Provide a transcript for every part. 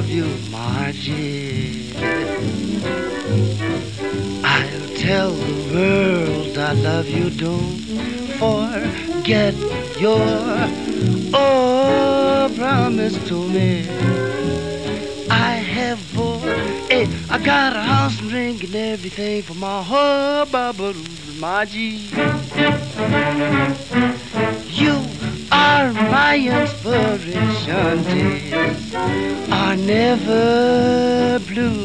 love you, Margie. I'll tell the world I love you. Don't forget your promise to me. I have bought I got a house and ring and everything for my whole bubble, Margie. You are my inspiration, days are never blue.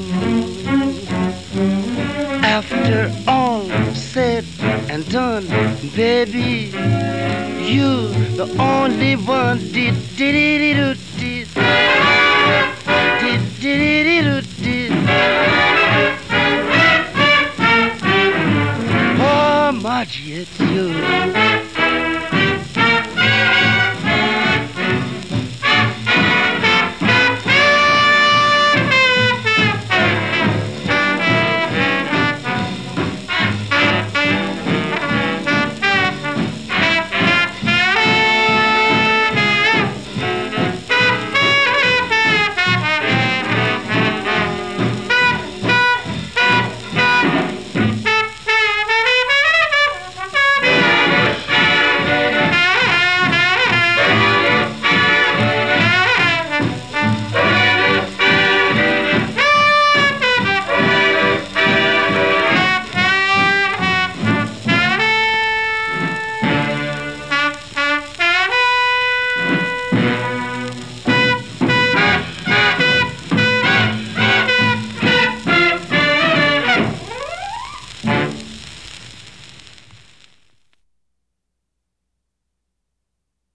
After all said and done, baby, you the only one did oh, Margie, it's you.